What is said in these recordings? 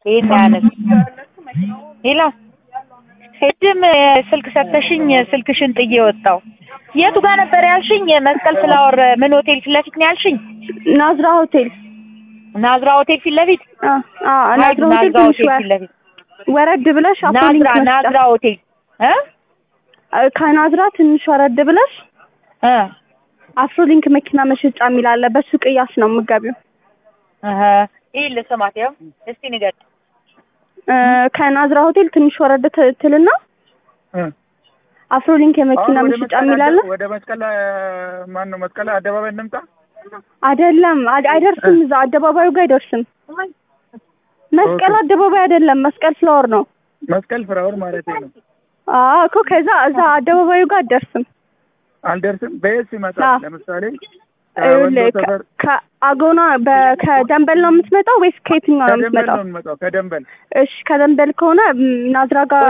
ይሄን ያነስ ሄላ ሄድም ስልክ ሰጥተሽኝ ስልክሽን ጥዬ ወጣው። የቱ ጋር ነበር ያልሽኝ? መስቀል ፍላወር ምን ሆቴል ፊት ለፊት ነው ያልሽኝ? ናዝራ ሆቴል። ናዝራ ሆቴል ፊት ለፊት? ናዝራ ሆቴል ፊት ለፊት ወረድ ብለሽ አፍሮሊንክ መስጫ። ናዝራ ሆቴል ከናዝራ ትንሽ ወረድ ብለሽ አፍሮሊንክ መኪና መሸጫ የሚል አለ። በሱ ቅያስ ነው የምትገቢው። ይሄ ለሰማት ያው እስቲ ንገድ። ከናዝራ ሆቴል ትንሽ ወረድ ትልና አፍሮሊንክ የመኪና መሸጫ የሚል አለ። ወደ መስቀል ማን ነው መስቀል አደባባይ እንምጣ? አይደለም አይደርስም። እዛ አደባባዩ ጋር አይደርስም። መስቀል አደባባይ አይደለም፣ መስቀል ፍላወር ነው። መስቀል ፍላወር ማለት ነው። እኮ ከዛ እዛ አደባባዩ ጋር አትደርስም። አልደርስም። በየት ሲመጣ ለምሳሌ ከአጎና ከደንበል ነው የምትመጣው ወይስ ከየትኛው ነው የምትመጣው? ከደንበል። እሺ ከደንበል ከሆነ ናዝራ ጋር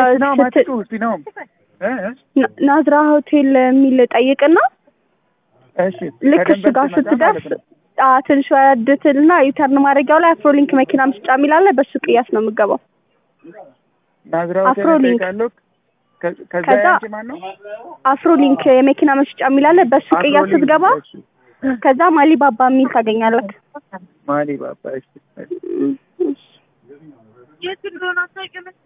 ናዝራ ሆቴል የሚል ጠይቅና እሺ ልክ እሱ ጋር ስትደርስ ትንሽ ወረድ ትልና ዩተርን ማድረጊያው ላይ አፍሮሊንክ መኪና መስጫ የሚል አለ። በሱ ቅያስ ነው የምትገባው። ናዝራ ሆቴል ካለው ከዛ ማን ነው አፍሮሊንክ የመኪና መስጫ የሚል አለ። በሱ ቅያስ ስትገባ ከዛ ማሊባባ የሚል ታገኛለህ። ማሊባባ እሺ። የት እንደሆነ አታውቂም?